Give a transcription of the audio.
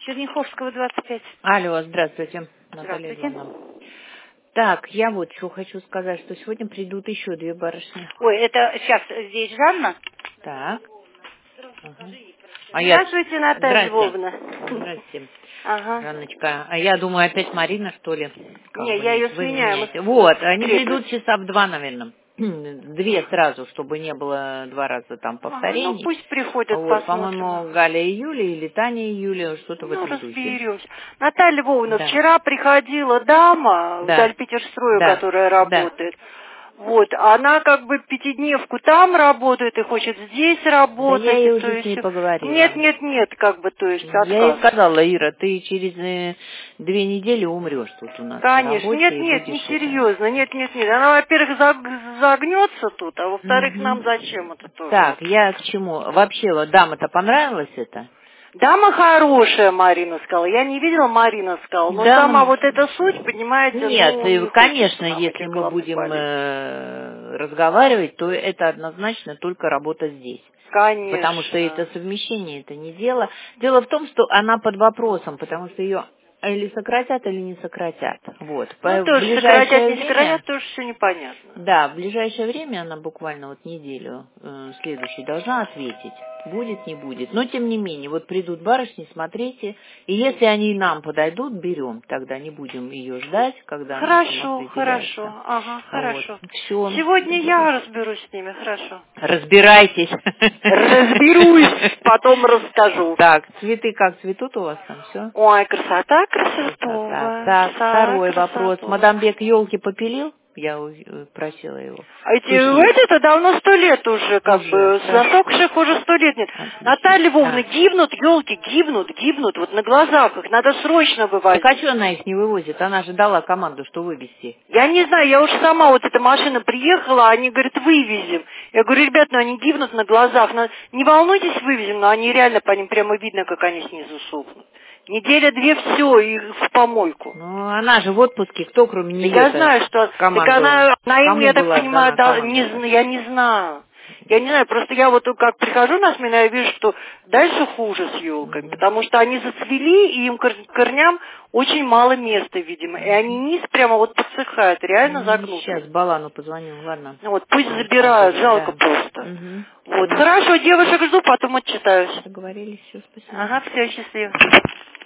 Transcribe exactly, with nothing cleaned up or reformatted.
Черняховского, двадцать пять. Алло, здравствуйте, Наталья Здравствуйте. Ивановна. Так, я вот что хочу сказать, что сегодня придут еще две барышни. Ой, это сейчас здесь Жанна. Так. Ага. А я... Здравствуйте, Наталья Львовна. Здравствуйте, Ага. Жанночка. А я думаю, опять Марина, что ли? Как Не, бы я нет, ее вы сменяю. меняете. Мы Вот, они встретились. придут часа в два, наверное. Две сразу, чтобы не было два раза там Ага, ну повторений. пусть приходят, Вот, посмотрим. по-моему, Галя и Юля или Таня и Юля, что-то в Ну, этом духе. разберемся. Наталья Львовна, Да, вчера приходила дама в да, Дальпетерстрою, да, которая да. работает. Вот, она как бы пятидневку там работает и хочет здесь Да я работать, и ей то уже с есть... ней Нет, поговорила. нет, нет, как бы, то есть Я ей отказ. сказала: Ира, ты через э, две недели умрешь тут у нас на Конечно. работе Нет, и нет, не будешь это. серьезно. Нет, нет, нет. Она, во-первых, заг- загнется тут, а во-вторых, нам зачем это Мгм. тоже? Вот. Так, я к чему? Вообще, вот дама-то понравилась это? Дама хорошая, Марина сказала. Я не видела, Марина сказала. Но сама Дама... вот эта суть, понимаете, Нет, ну, и, не конечно, хочется нам если этих мы головных будем болей. э, разговаривать, то это однозначно только работа здесь. Потому что это Конечно. совмещение, это не дело. Дело в том, что она под вопросом, потому что ее или сократят, или не сократят. Вот. Ну, По- В тоже сократят, ближайшее не время, сократят, тоже все непонятно. да, в ближайшее время она буквально вот неделю э, следующей должна ответить. Будет, не будет. Но тем не менее, вот придут барышни, смотрите, и если они нам подойдут, берем. Тогда не будем ее ждать, когда она Хорошо, хорошо. самоопределяется. Ага, Вот. хорошо. Все. Сегодня я разберусь с ними, хорошо. Разбирайтесь. Разберусь, потом расскажу. Так, цветы как цветут у вас там, все? Ой, красота Красота. красотова. Так, Красота второй вопрос. красотова. Мадамбек елки попилил? Я у- э, просила его. А эти, Пышные. эти-то давно сто лет уже, как Уже, бы, хорошо. засохших уже сто лет нет. Отлично. Наталья Львовна, А. гибнут елки, гибнут, гибнут, вот на глазах их, надо срочно Так вывозить. а что она их не вывозит? Она же дала команду, что вывезти. Я не знаю, я уж сама, вот эта машина приехала, они говорят, вывезем. Я говорю, ребят, ну они гибнут на глазах, но не волнуйтесь, вывезем, но они реально, по ним прямо видно, как они снизу сохнут. Неделя-две, все, и в помойку. Ну, она же в отпуске, кто кроме Так я нее-то знаю, что... Так команду? она, она им, Кому я так была понимаю, отдана да, не, команда-то? зна- я не знаю. Я не знаю, просто я вот как прихожу на смену, я вижу, что дальше хуже с елками, Мгм. потому что они зацвели, и им кор- корням очень мало места, видимо. И они низ прямо вот подсыхают, реально Ну, сейчас загнуты. Балану позвоню, ладно. Ну Вот, пусть Пусть забирают, заберет, жалко да. просто. Угу. Вот, Все. хорошо, девушек жду, потом отчитаюсь. Договорились, все, спасибо. Ага, все, счастливо.